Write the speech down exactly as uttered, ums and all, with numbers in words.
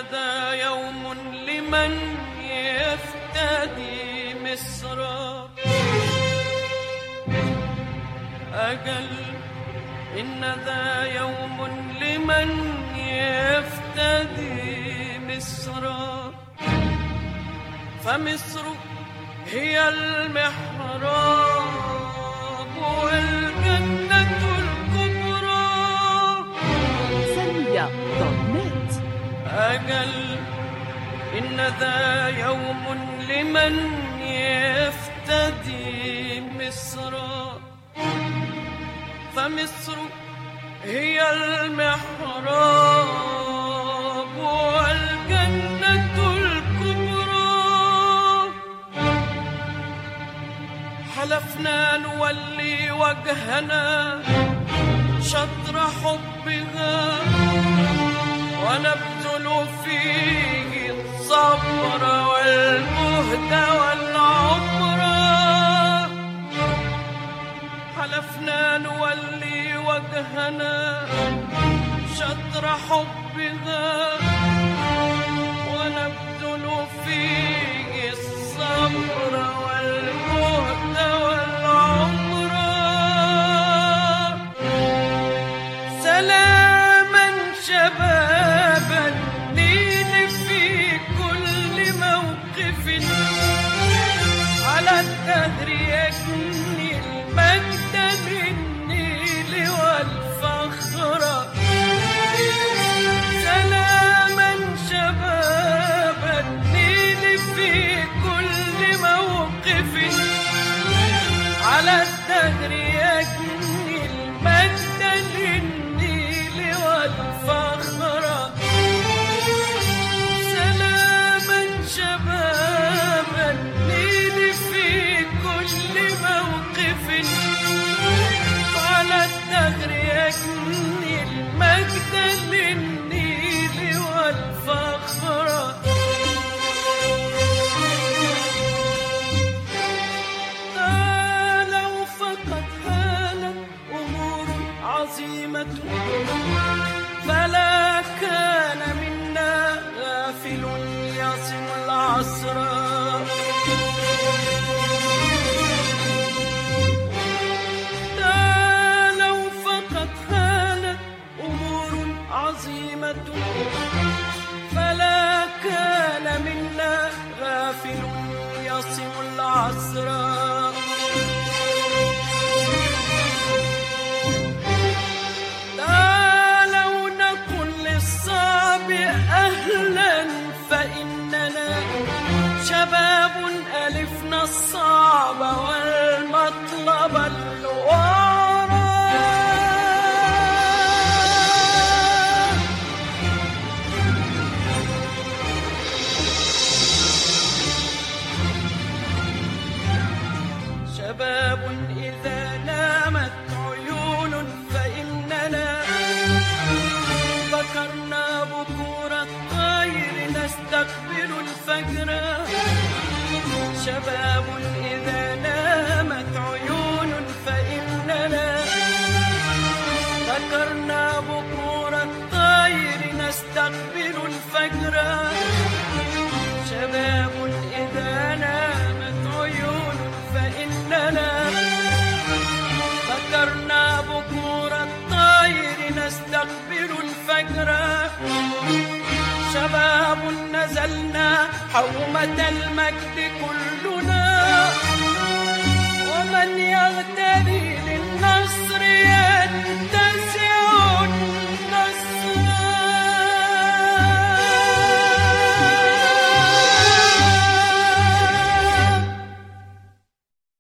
ذا يوم لمن يفتدي مصرا. أجل إن ذا يوم لمن يفتدي مصرا. فمصر هي المحراب والجنة الكبرى. سامية دوت نت. أجل إن ذا يوم لمن يفتدي مصرا. فمصر هي المحراب والجنة الكبرى. حلفنا نولي وجهنا شطر حبها ونبذل فيه الصبر والجهد والعمر. حلفنا نولي وجهنا شطر حبها ونبذل فيه الصبر والجهد والعمر. سلاما شباب النيل في كل موقف على الدهر يجني المجد بالنيل والفخر. سلاما شباب النيل في كل موقف على الدهر يجني المجد للنيل والفخر. سلاما شباب النيل في كل موقف على الدهر يجني المجد للنيل والفخر. تعالوا فقد هانت أمور عظيمة فلا كان منا غافل يصم العصر. تعالوا فقد هانت أمور عظيمة فلا كان منا غافل يصم العصر. تعالوا نقل للصعب أهلا فإننا شباب ألفنا الصعب والمطلب الوارى. شباب إذا نامت عيون فإننا ذكرنا بكور الطير نستقبل الفجر. شباب إذا نامت عيون فإننا ذكرنا بكور الطير نستقبل الفجر. شباب إذا نامت عيون فإننا ذكرنا بكور الطير نستقبل الفجر. شباب نزلنا حومة المجد كلنا ومن يغتدي للنصر ينتزع.